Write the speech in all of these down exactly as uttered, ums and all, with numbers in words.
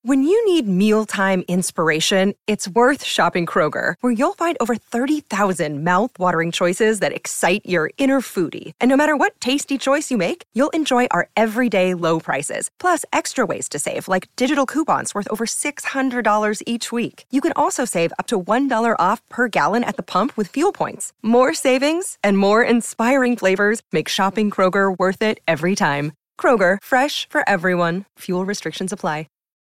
When you need mealtime inspiration, it's worth shopping Kroger, where you'll find over thirty thousand mouth-watering choices that excite your inner foodie. And no matter what tasty choice you make, you'll enjoy our everyday low prices, plus extra ways to save, like digital coupons worth over six hundred dollars each week. You can also save up to one dollar off per gallon at the pump with fuel points. More savings and more inspiring flavors make shopping Kroger worth it every time. Kroger, fresh for everyone. Fuel restrictions apply.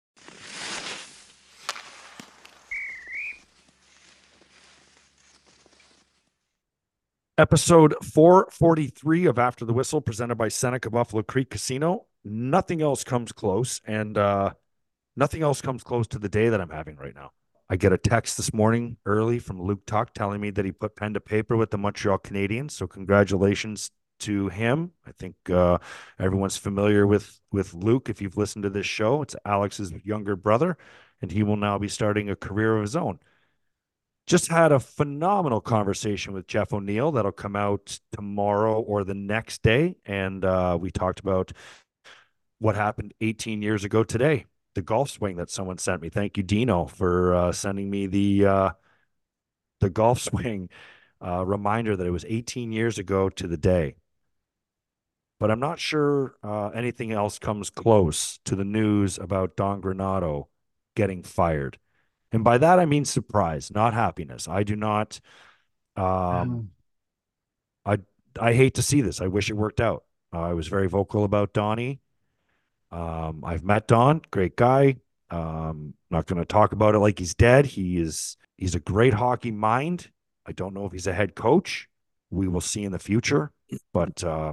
Episode four forty-three of After the Whistle, presented by Seneca Buffalo Creek Casino. Nothing else comes close, and uh, nothing else comes close to the day that I'm having right now. I get a text this morning early from Luke Tuck telling me that he put pen to paper with the Montreal Canadiens, so congratulations to him. I think uh, everyone's familiar with, with Luke. If you've listened to this show, it's Alex's younger brother, and he will now be starting a career of his own. Just had a phenomenal conversation with Jeff O'Neill that'll come out tomorrow or the next day. And uh, we talked about what happened eighteen years ago today, the golf swing that someone sent me. Thank you, Dino, for uh, sending me the uh, the golf swing uh, reminder that it was eighteen years ago to the day. But I'm not sure uh, anything else comes close to the news about Don Granato getting fired. And by that, I mean surprise, not happiness. I do not, um, I, I hate to see this. I wish it worked out. Uh, I was very vocal about Donnie. Um, I've met Don, great guy. Um, not going to talk about it like he's dead. He is, he's a great hockey mind. I don't know if he's a head coach. We will see in the future, but uh,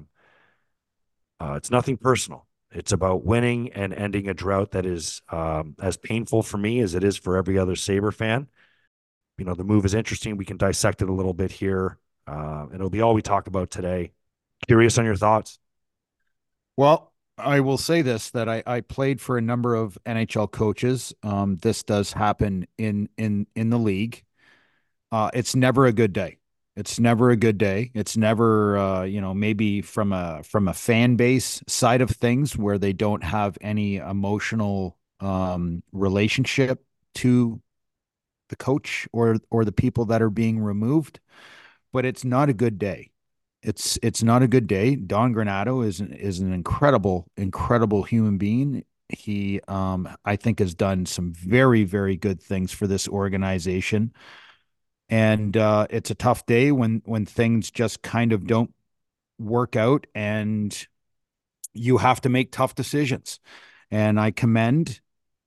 uh, it's nothing personal. It's about winning and ending a drought that is um, as painful for me as it is for every other Sabre fan. You know, the move is interesting. We can dissect it a little bit here, uh, and it'll be all we talk about today. Curious on your thoughts. Well, I will say this, that I, I played for a number of N H L coaches. Um, this does happen in in in the league. Uh, it's never a good day. It's never a good day. It's never, uh, you know, maybe from a from a fan base side of things where they don't have any emotional um, relationship to the coach or or the people that are being removed. But it's not a good day. It's it's not a good day. Don Granato is is an incredible, incredible human being. He, um, I think, has done some very, very good things for this organization. And uh, it's a tough day when when things just kind of don't work out, and you have to make tough decisions. And I commend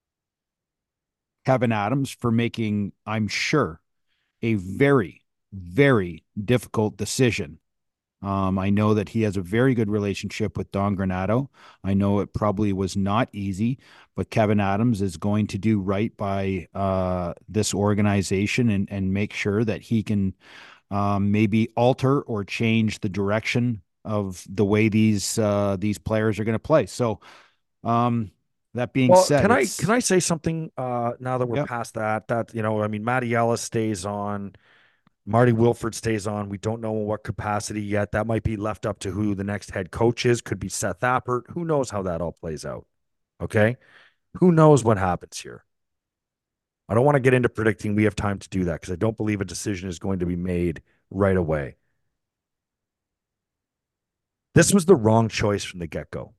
Kevyn Adams for making, I'm sure, a very, very difficult decision. Um, I know that he has a very good relationship with Don Granato. I know it probably was not easy, but Kevyn Adams is going to do right by uh, this organization and, and make sure that he can um, maybe alter or change the direction of the way these uh, these players are going to play. So, um, that being Well, said, can I it's can I say something uh, now that we're yeah. past that? That you know, I mean, Matty Ellis stays on. Marty Wilford stays on. We don't know in what capacity yet. That might be left up to who the next head coach is. Could be Seth Appert. Who knows how that all plays out? Okay. Who knows what happens here? I don't want to get into predicting. We have time to do that because I don't believe a decision is going to be made right away. This was the wrong choice from the get-go.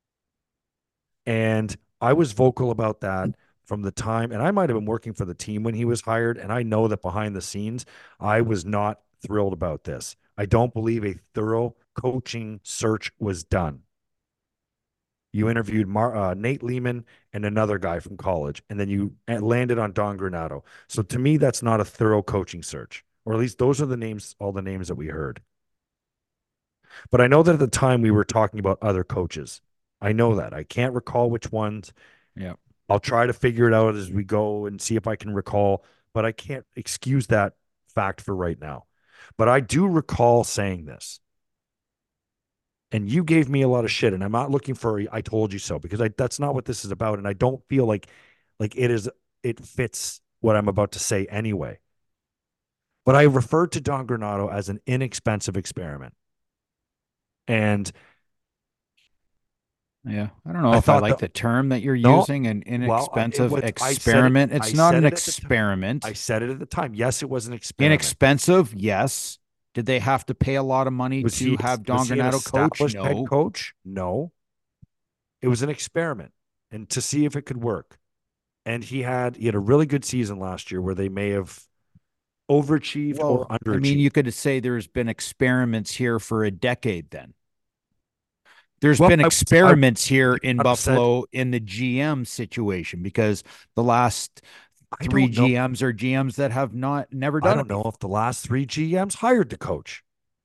And I was vocal about that from the time, and I might have been working for the team when he was hired, and I know that behind the scenes, I was not thrilled about this. I don't believe a thorough coaching search was done. You interviewed Mar- uh, Nate Lehman and another guy from college, and then you landed on Don Granato. So to me, that's not a thorough coaching search, or at least those are the names, all the names that we heard. But I know that at the time we were talking about other coaches. I know that. I can't recall which ones. Yeah. I'll try to figure it out as we go and see if I can recall, but I can't excuse that fact for right now. But I do recall saying this. And you gave me a lot of shit, and I'm not looking for a, I told you so, because I, that's not what this is about. And I don't feel like like it is it fits what I'm about to say anyway. But I referred to Don Granato as an inexpensive experiment. And Yeah. I don't know I if I thought like the the term that you're no, using, an well, I- it inexpensive was I said it experiment. I It's not said an it at the time. I experiment. said it at the time. Yes, it was an experiment. Inexpensive, yes. Did they have to pay a lot of money Was to he have was Don he an Granato coach? established head No. coach? No. It was an experiment and to see if it could work. And he had he had a really good season last year where they may have overachieved or Well, I mean, underachieved. you could say there's been experiments here for a decade then. There's Well, been I, I experiments here in said Buffalo in the G M situation because the last I three don't know. G Ms are G Ms that have not never I done don't it know before. if the last three G Ms hired the coach.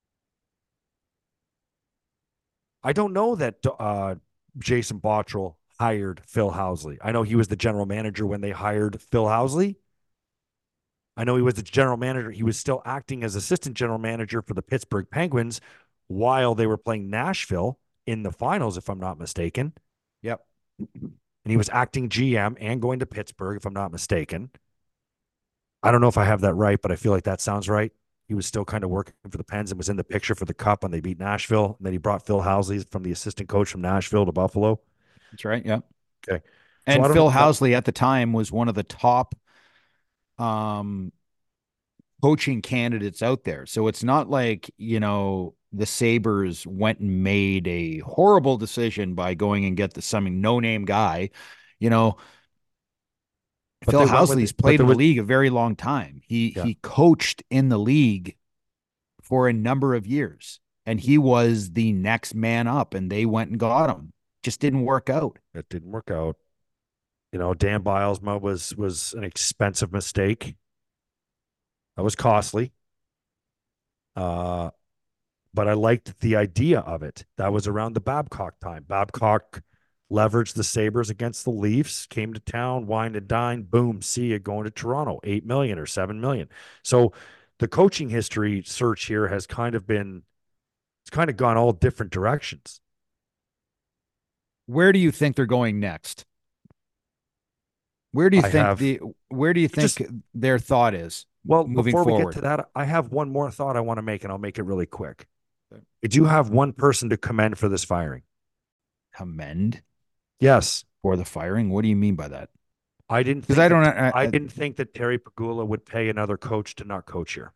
I don't know that uh, Jason Bottrell hired Phil Housley. I know he was the general manager when they hired Phil Housley. I know he was the general manager. He was still acting as assistant general manager for the Pittsburgh Penguins while they were playing Nashville in the finals, if I'm not mistaken. Yep. And he was acting G M and going to Pittsburgh, if I'm not mistaken. I don't know if I have that right, but I feel like that sounds right. He was still kind of working for the Pens and was in the picture for the Cup when they beat Nashville. And then he brought Phil Housley from the assistant coach from Nashville to Buffalo. That's right. Yep. Okay. So And I don't know Phil if that, Housley at the time was one of the top um, coaching candidates out there. So it's not like, you know, the Sabres went and made a horrible decision by going and get the some no name guy. You know, but Phil they went with Housley's it. But played there in the was, league a very long time. He yeah, he coached in the league for a number of years, and he was the next man up, and they went and got him. Just didn't work out. it didn't work out. You know, Dan Bilesma was was an expensive mistake. That was costly. Uh, but I liked the idea of it. That was around the Babcock time. Babcock leveraged the Sabres against the Leafs, came to town, wined and dined, boom, see you going to Toronto, eight million or seven million. So the coaching history search here has kind of been, it's kind of gone all different directions. Where do you think they're going next? Where do you I think have the where do you just, think their thought is well, moving before we get forward? to that, I have one more thought I want to make, and I'll make it really quick. Did you have one person to commend for this firing? Commend Yes. for the firing? What do you mean by that? I didn't Because I think don't. that I, I I, didn't think that Terry Pagula would pay another coach to not coach here.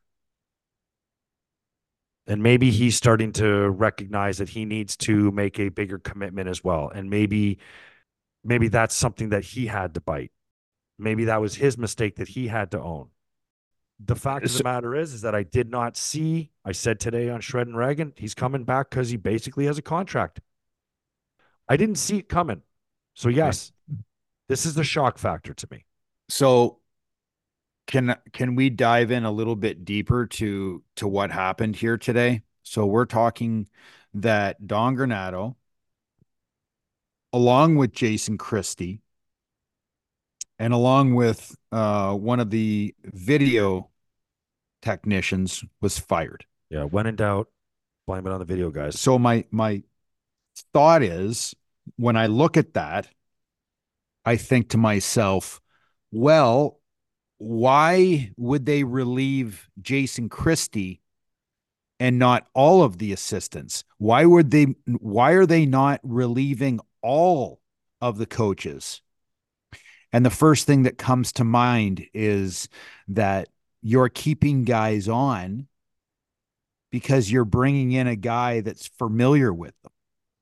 And maybe he's starting to recognize that he needs to make a bigger commitment as well. And maybe maybe that's something that he had to bite. Maybe that was his mistake that he had to own. The fact of the so, matter is, is that I did not see. I said today on Shred and Reagan, he's coming back because he basically has a contract. I didn't see it coming. So yes, this is the shock factor to me. so can can we dive in a little bit deeper to to what happened here today? So we're talking that Don Granato, along with Jason Christie, and along with uh, one of the video technicians, was fired. Yeah, when in doubt, blame it on the video guys. So my my thought is, when I look at that, I think to myself, well, why would they relieve Jason Christie and not all of the assistants? Why would they why are they not relieving all of the coaches? And the first thing that comes to mind is that you're keeping guys on because you're bringing in a guy that's familiar with them.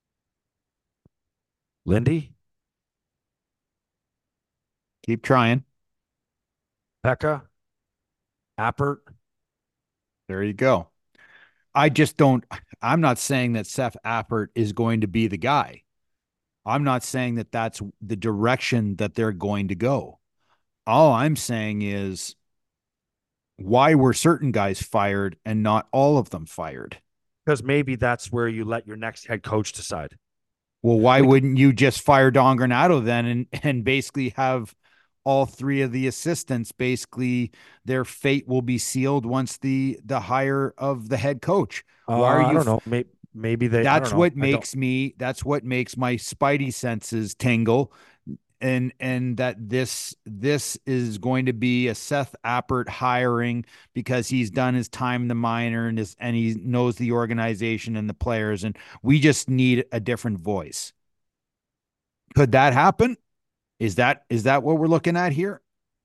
Lindy, Keep trying. Pekka, Appert. There you go. I just don't, I'm not saying that Seth Appert is going to be the guy. I'm not saying that that's the direction that they're going to go. All I'm saying is, why were certain guys fired and not all of them fired? Because maybe that's where you let your next head coach decide. Well, why Like, wouldn't you just fire Don Granato then and, and basically have all three of the assistants, basically their fate will be sealed once the the hire of the head coach? uh, Why are I you don't know. Maybe, maybe they. I That's don't know. what I don't. makes me that's what makes my spidey senses tingle, and and that this this is going to be a Seth Appert hiring because he's done his time in the minor and is and he knows the organization and the players, and we just need a different voice. Could that happen? Is that is that what we're looking at here?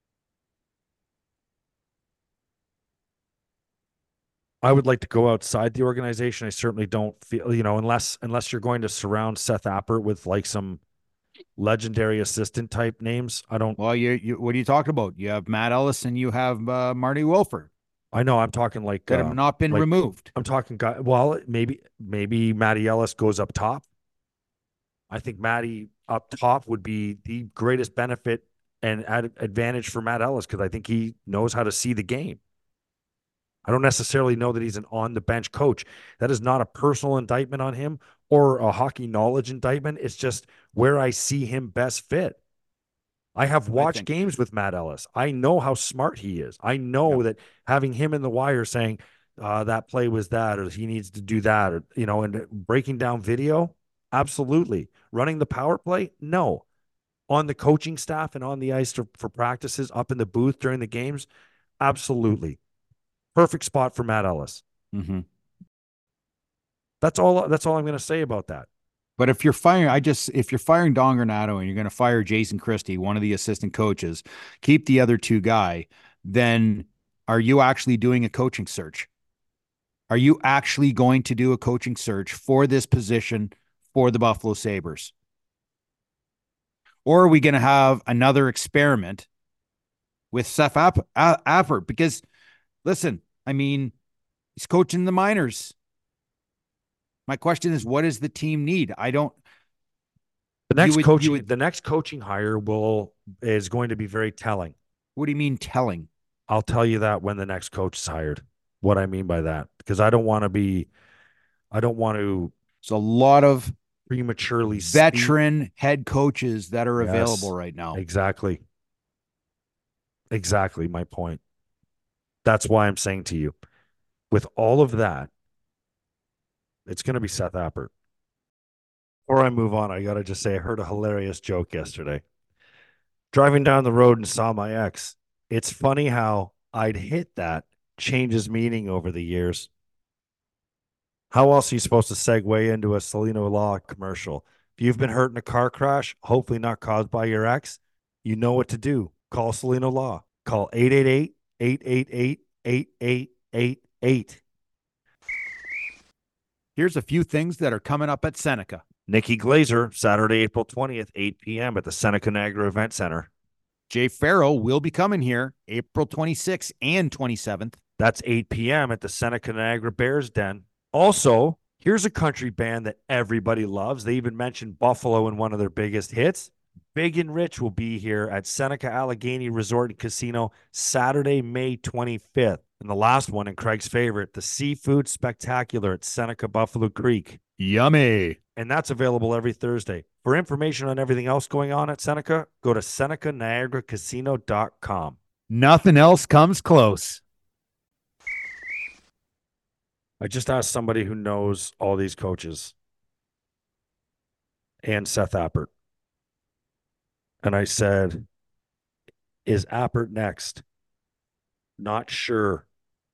I would like to go outside the organization. I certainly don't feel, you know, unless unless you're going to surround Seth Appert with like some legendary assistant type names. I don't. Well, you, you what are you talking about? You have Matt Ellis and you have uh, Marty Wilford I know. I'm talking like that have uh, not been like removed. I'm talking. Guy, well, maybe maybe Matty Ellis goes up top. I think Matty up top would be the greatest benefit and ad- advantage for Matt Ellis because I think he knows how to see the game. I don't necessarily know that he's an on the bench coach. That is not a personal indictment on him or a hockey knowledge indictment. It's just where I see him best fit. I have I watched think. games with Matt Ellis. I know how smart he is. I know Yep. that having him in the wire saying uh, that play was that, or he needs to do that, or, you know, and breaking down video, absolutely. Running the power play, no. On the coaching staff and on the ice for, for practices, up in the booth during the games, absolutely. Perfect spot for Matt Ellis. Mm-hmm. That's all. That's all I'm going to say about that. But if you're firing, I just if you're firing Don Granato and you're going to fire Jason Christie, one of the assistant coaches, keep the other two guy, then are you actually doing a coaching search? Are you actually going to do a coaching search for this position for the Buffalo Sabres? Or are we going to have another experiment with Seth App- Appert? Because listen, I mean, he's coaching the minors. My question is, what does the team need? I don't. The next would, coaching, would, the next coaching hire will is going to be very telling. What do you mean telling? I'll tell you that when the next coach is hired. What I mean by that, because I don't want to be, I don't want to. It's a lot of prematurely veteran speak. head coaches that are yes, available right now. Exactly. Exactly my point. That's why I'm saying to you, with all of that, it's going to be Seth Appert. Before I move on, I got to just say I heard a hilarious joke yesterday. Driving down the road and saw my ex. It's funny how I'd hit that changes meaning over the years. How else are you supposed to segue into a Cellino Law commercial? If you've been hurt in a car crash, hopefully not caused by your ex, you know what to do. Call Cellino Law. Call eight eight eight, eight eight eight, eight eight eight eight. Here's a few things that are coming up at Seneca. Nikki Glazer, Saturday, April twentieth, eight p.m. at the Seneca Niagara Event Center. Jay Farrell will be coming here April twenty-sixth and twenty-seventh. That's eight p.m. at the Seneca Niagara Bears Den. Also, here's a country band that everybody loves. They even mentioned Buffalo in one of their biggest hits. Big and Rich will be here at Seneca Allegheny Resort and Casino Saturday, May twenty-fifth. And the last one, and Craig's favorite, the Seafood Spectacular at Seneca Buffalo Creek. Yummy. And that's available every Thursday. For information on everything else going on at Seneca, go to Seneca Niagara Casino dot com. Nothing else comes close. I just asked somebody who knows all these coaches and Seth Appert. And I said, is Appert next? Not sure.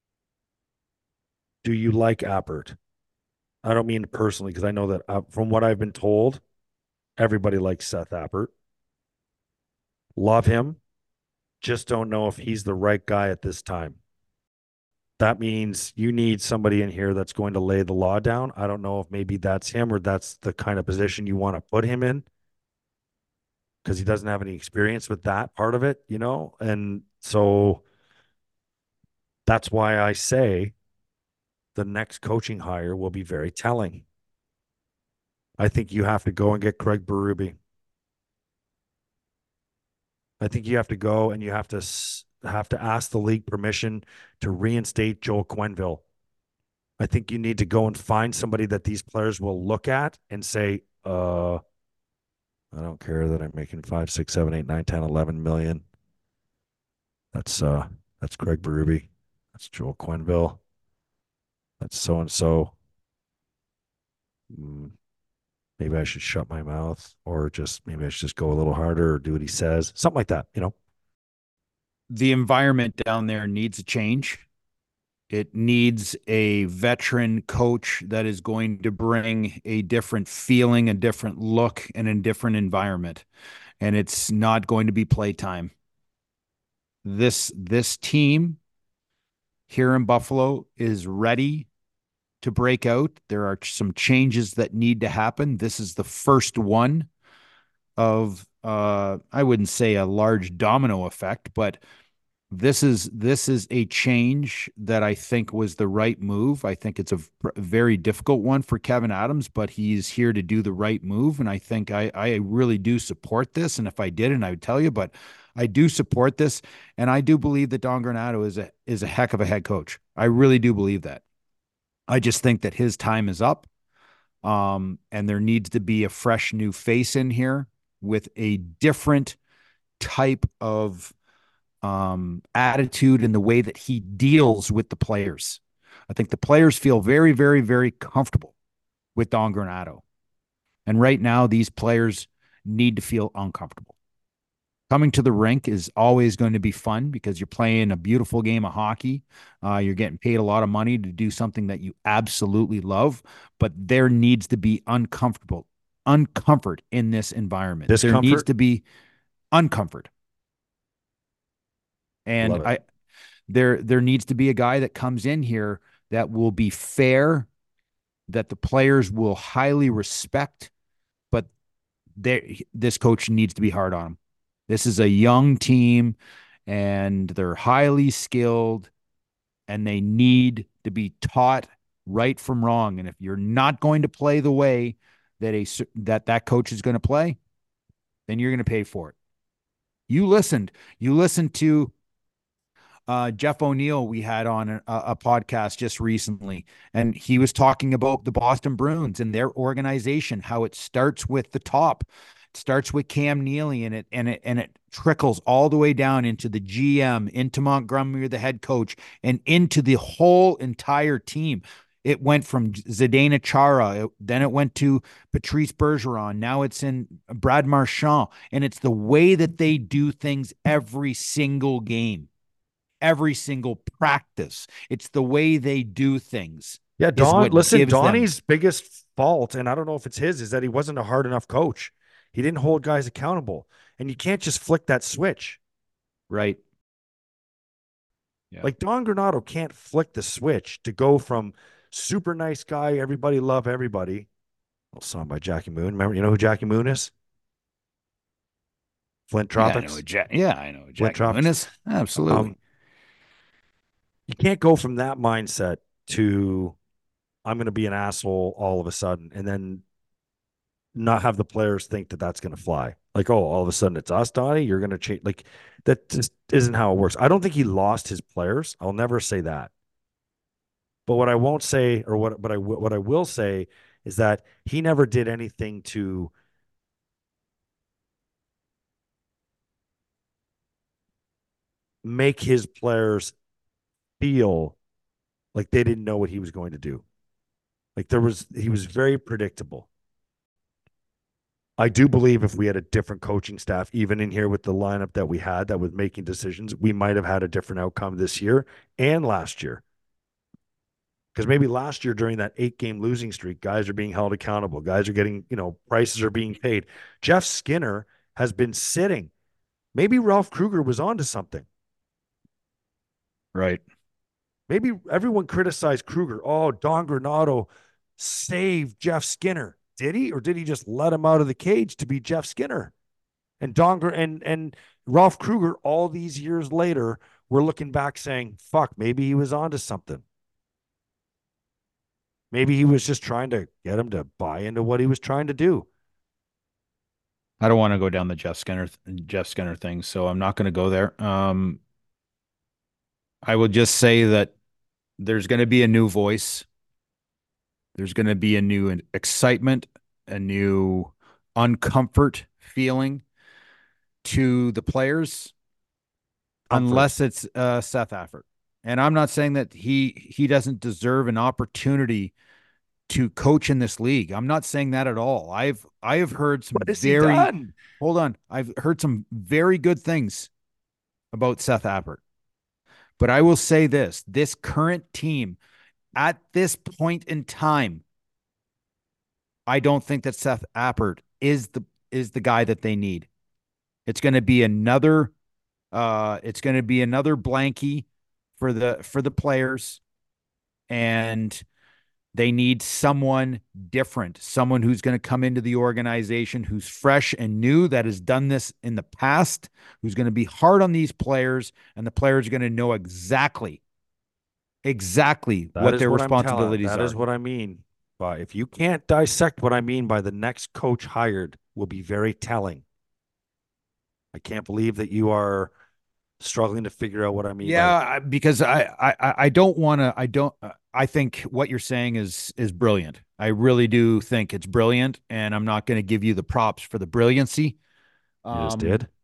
Do you like Appert? I don't mean personally, because I know that uh, from what I've been told, everybody likes Seth Appert. Love him. Just don't know if he's the right guy at this time. That means you need somebody in here that's going to lay the law down. I don't know if maybe that's him or that's the kind of position you want to put him in because he doesn't have any experience with that part of it, you know? And so that's why I say the next coaching hire will be very telling. I think you have to go and get Craig Berube. I think you have to go and you have to have to ask the league permission to reinstate Joel Quenneville. I think you need to go and find somebody that these players will look at and say, uh, I don't care that I'm making five, six, seven, eight, nine, ten, eleven million. That's uh that's Craig Berube. That's Joel Quenneville. That's so and so. Maybe I should shut my mouth, or just maybe I should just go a little harder or do what he says. Something like that, you know. The environment down there needs a change. It needs a veteran coach that is going to bring a different feeling, a different look, and a different environment. And it's not going to be playtime. This this team here in Buffalo is ready to break out. There are some changes that need to happen. This is the first one of uh I wouldn't say a large domino effect, but this is this is a change that I think was the right move. I think it's a very difficult one for Kevin Adams, but he's here to do the right move, and I think I I really do support this. And if I didn't, I would tell you, but I do support this, and I do believe that Don Granato is a is a heck of a head coach. I really do believe that. I just think that his time is up, um, and there needs to be a fresh new face in here with a different type of um, attitude in the way that he deals with the players. I think the players feel very, very, very comfortable with Don Granato. And right now, these players need to feel uncomfortable. Coming to the rink is always going to be fun because you're playing a beautiful game of hockey. Uh, you're getting paid a lot of money to do something that you absolutely love, but there needs to be uncomfortable, uncomfort in this environment. Discomfort? There needs to be uncomfort. And I there there needs to be a guy that comes in here that will be fair, that the players will highly respect, but this coach needs to be hard on him. This is a young team, and they're highly skilled, and they need to be taught right from wrong. And if you're not going to play the way that a that that coach is going to play, then you're going to pay for it. You listened. You listened to Uh, Jeff O'Neill, we had on a, a podcast just recently, and he was talking about the Boston Bruins and their organization, how it starts with the top. It starts with Cam Neely, and it and it and it trickles all the way down into the G M, into Montgomery, the head coach, and into the whole entire team. It went from Zdeno Chara, it, then it went to Patrice Bergeron. Now it's in Brad Marchand, and it's the way that they do things every single game. Every single practice. It's the way they do things. Yeah, Don, listen, Donnie's them. biggest fault, and I don't know if it's his, is that he wasn't a hard enough coach. He didn't hold guys accountable. And you can't just flick that switch. Right. Yeah. Like Don Granato can't flick the switch to go from super nice guy, everybody love everybody. A little song by Jackie Moon. Remember, you know who Jackie Moon is? Flint Tropics. Yeah, I know, ja- yeah, I know who Jackie Moon is. Absolutely. Um, You can't go from that mindset to I'm going to be an asshole all of a sudden and then not have the players think that that's going to fly. Like, oh, all of a sudden it's us, Donnie. You're going to change. Like, that just isn't how it works. I don't think he lost his players. I'll never say that. But what I won't say, or what, but I what I will say is that he never did anything to make his players feel like they didn't know what he was going to do. Like there was, he was very predictable. I do believe if we had a different coaching staff, even in here with the lineup that we had that was making decisions, we might have had a different outcome this year and last year. Because maybe last year during that eight game losing streak, guys are being held accountable. Guys are getting, you know, prices are being paid. Jeff Skinner has been sitting. Maybe Ralph Kruger was onto something. Right. Maybe everyone criticized Kruger. Oh, Don Granato saved Jeff Skinner. Did he? Or did he just let him out of the cage to be Jeff Skinner? And Don and and Ralph Kruger, all these years later, we're looking back saying, fuck, maybe he was onto something. Maybe he was just trying to get him to buy into what he was trying to do. I don't want to go down the Jeff Skinner Jeff Skinner thing, so I'm not going to go there. Um, I will just say that there's going to be a new voice. There's going to be a new excitement, a new uncomfort feeling to the players, Comfort. Unless it's uh, Seth Afford. And I'm not saying that he he doesn't deserve an opportunity to coach in this league. I'm not saying that at all. I've I have heard some very hold on. I've heard some very good things about Seth Afford. But I will say this, this current team at this point in time, I don't think that Seth Appert is the is the guy that they need. It's going to be another uh it's going to be another blankie for the for the players, and they need someone different, someone who's going to come into the organization, who's fresh and new, that has done this in the past, who's going to be hard on these players, and the players are going to know exactly, exactly That what is their what I'm telling. responsibilities That are. is what I mean. But if you can't dissect what I mean by the next coach hired will be very telling. I can't believe that you are struggling to figure out what I mean by Yeah, because I I I don't want to. I don't. I think what you're saying is is brilliant. I really do think it's brilliant, and I'm not going to give you the props for the brilliancy. you just Um, did.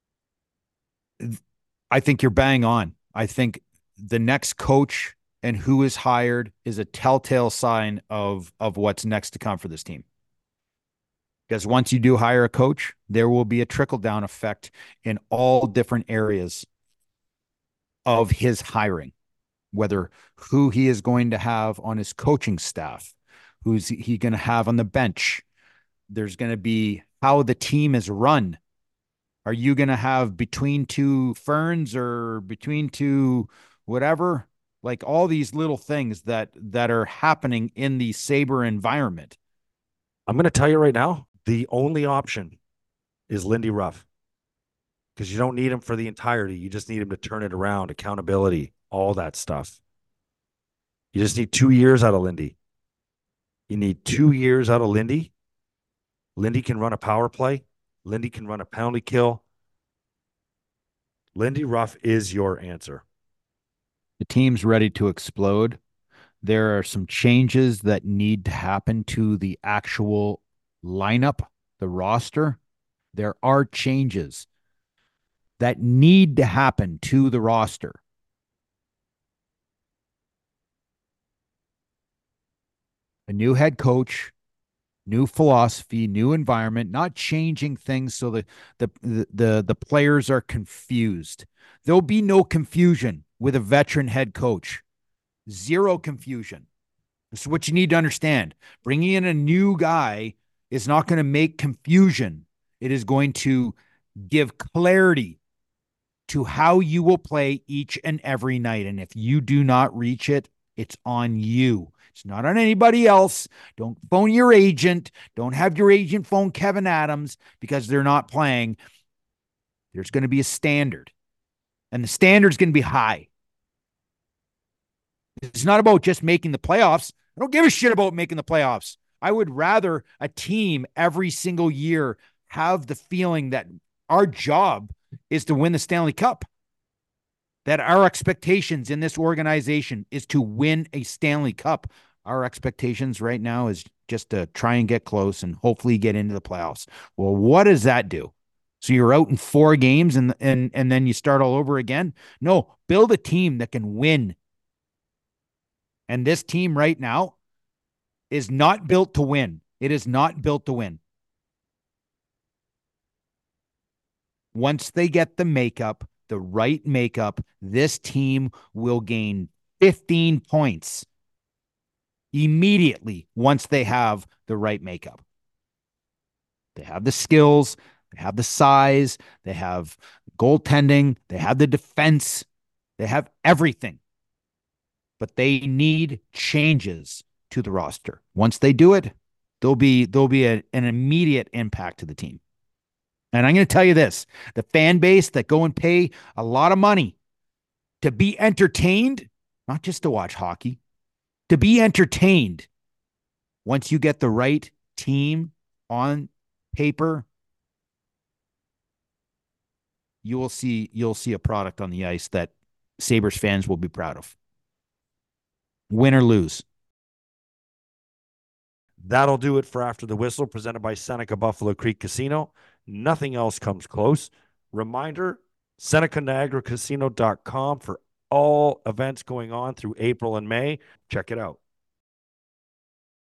I think you're bang on. I think the next coach and who is hired is a telltale sign of of what's next to come for this team. Because once you do hire a coach, there will be a trickle down effect in all different areas of his hiring, whether who he is going to have on his coaching staff, who's he going to have on the bench. There's going to be how the team is run. Are you going to have between two ferns or between two whatever? Like all these little things that that are happening in the Sabre environment. I'm going to tell you right now, the only option is Lindy Ruff, because you don't need him for the entirety. You just need him to turn it around, accountability, all that stuff. You just need two years out of Lindy. You need two years out of Lindy. Lindy can run a power play. Lindy can run a penalty kill. Lindy Ruff is your answer. The team's ready to explode. There are some changes that need to happen to the actual lineup, the roster. There are changes that need to happen to the roster. A new head coach, new philosophy, new environment, not changing things so that the, the the the players are confused. There'll be no confusion with a veteran head coach. Zero confusion. This is what you need to understand. Bringing in a new guy is not going to make confusion. It is going to give clarity to how you will play each and every night. And if you do not reach it, it's on you. It's not on anybody else. Don't phone your agent. Don't have your agent phone Kevin Adams because they're not playing. There's going to be a standard, and the standard's going to be high. It's not about just making the playoffs. I don't give a shit about making the playoffs. I would rather a team every single year have the feeling that our job is to win the Stanley Cup. That our expectations in this organization is to win a Stanley Cup. Our expectations right now is just to try and get close and hopefully get into the playoffs. Well, what does that do? So you're out in four games and and and then you start all over again? No, build a team that can win. And this team right now is not built to win. It is not built to win. Once they get the makeup, the right makeup, this team will gain fifteen points immediately once they have the right makeup. They have the skills, they have the size, they have goaltending, they have the defense, they have everything. But they need changes to the roster. Once they do it, there'll be there'll be a, an immediate impact to the team. And I'm going to tell you this, the fan base that go and pay a lot of money to be entertained, not just to watch hockey, to be entertained, once you get the right team on paper, you will see you'll see a product on the ice that Sabres fans will be proud of. Win or lose. That'll do it for After the Whistle, presented by Seneca Buffalo Creek Casino. Nothing else comes close. Reminder, Seneca Niagara Casino dot com for all events going on through April and May. Check it out.